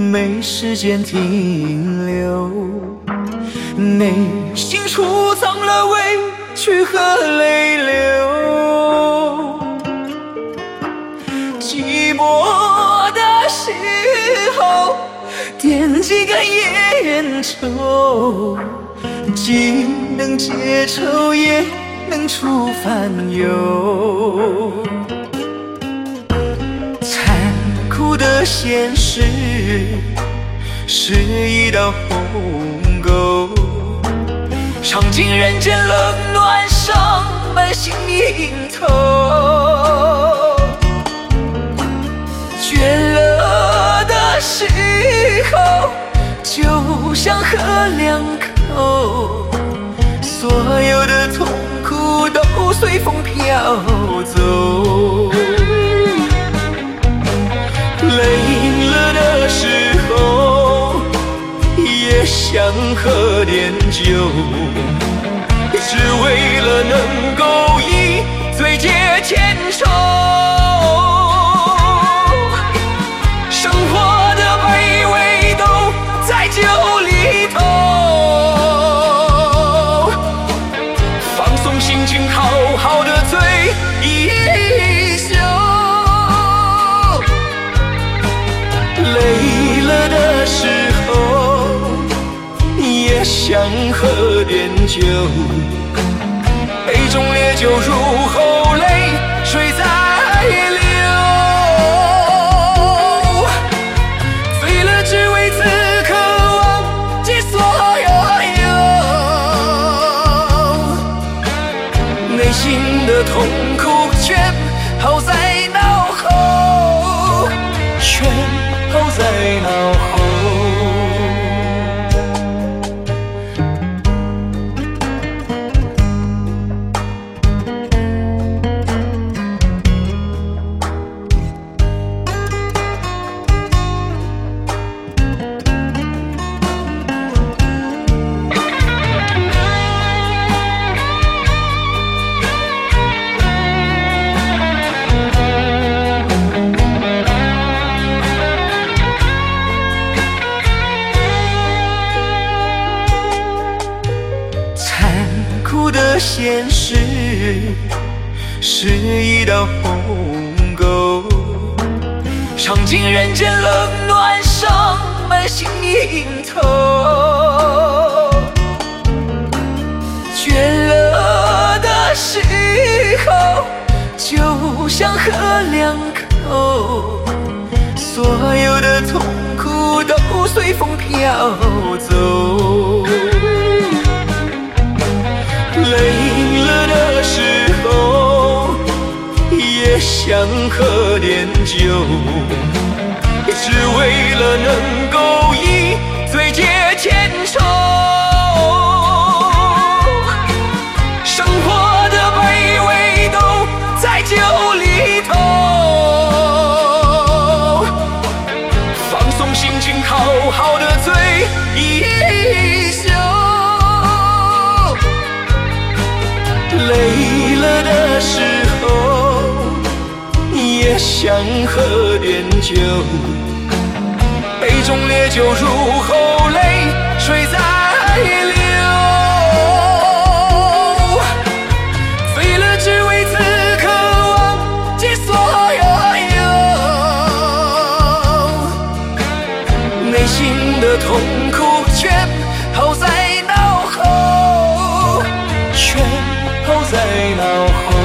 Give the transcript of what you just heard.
没时间停留，内心储藏了委屈和泪流。寂寞的时候，点几根烟抽，既能解愁，也能除烦忧。残酷的现实是一道鸿沟，尝尽人间冷暖，伤满心萦头。倦了的时候，就像喝两口，所有的痛苦都随风飘走。累了的时候，也想喝点酒，只为了能够一醉解千愁。生活的卑微都在酒里头，放松心情，好好的醉一宿。累了的时候，也想喝点酒，杯中烈酒入喉，泪水在流。醉了只为此刻忘记所有，内心的痛苦全抛在脑后，全抛在脑后。现实是一道鸿沟，尝尽人间冷暖，伤满心萦头。倦了的时候，就像喝两口，所有的痛苦都随风飘走。累了的时候，也想喝点酒，只为了能够一醉解千愁。生活的卑微都在酒里头，放松心情，好好的醉一宿。累了的时候，也想喝点酒，杯中烈酒入喉，泪水在流。醉了只为此刻忘记所有，内心的痛苦全抛在脑后，全抛在脑后。